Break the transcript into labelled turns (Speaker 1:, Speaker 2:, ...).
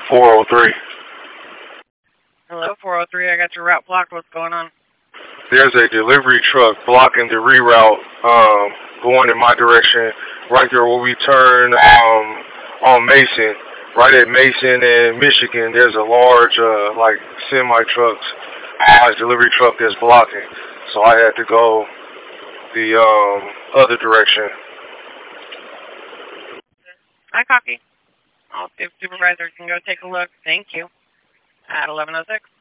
Speaker 1: 403.
Speaker 2: Hello, 403. I got your route blocked. What's going on?
Speaker 1: There's a delivery truck blocking the reroute going in my direction. Right there where we turn on Mason. Right at Mason and Michigan, there's a large like semi-trucks, large delivery truck that's blocking. So I had to go the other direction.
Speaker 2: I copy. I'll see if supervisor can go take a look. Thank you. At 1106.